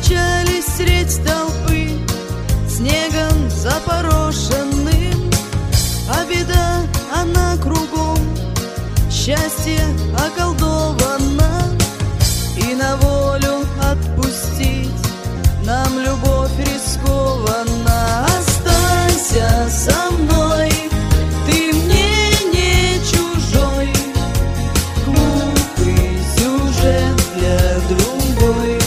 Встречались средь толпы, снегом запорошенным, а беда, она кругом, счастье околдовано. И на волю отпустить нам любовь рискованно. Останься со мной, ты мне не чужой, глупый сюжет для другой.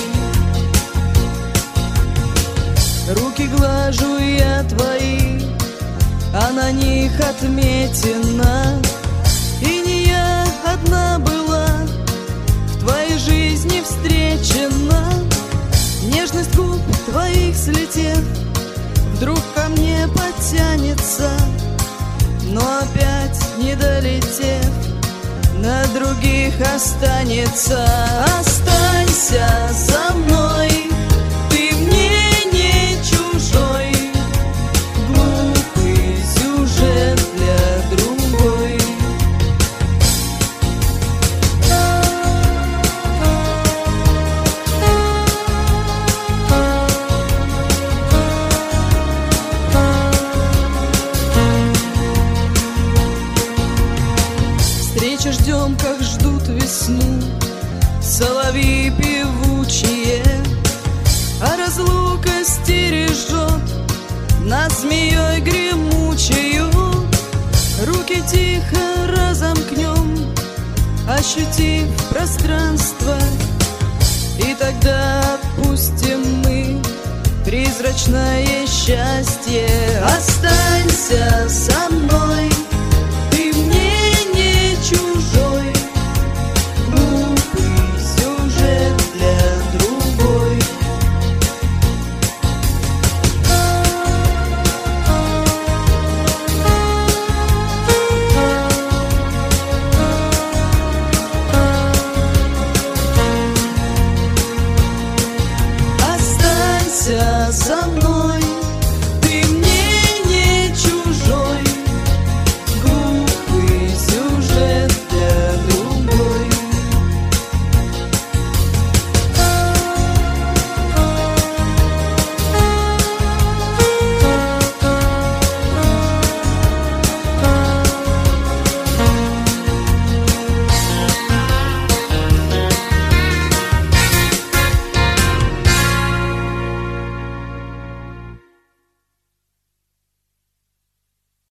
Руки глажу я твои, а на них отметина. И не я одна была в твоей жизни встречена. Нежность губ твоих слетев, вдруг ко мне потянется, но опять не долетев, на других останется. Останься со мной, ты мне не чужой, глупый сюжет для другой. Встречи ждем, как ждут весну соловьи певучие, а разлука стережет нас змеей гремучею. Руки тихо разомкнем, ощутив пространство, и тогда отпустим мы призрачное счастье. Останься со мной, ты мне не чужой, глупый сюжет для другой. Останься со мной.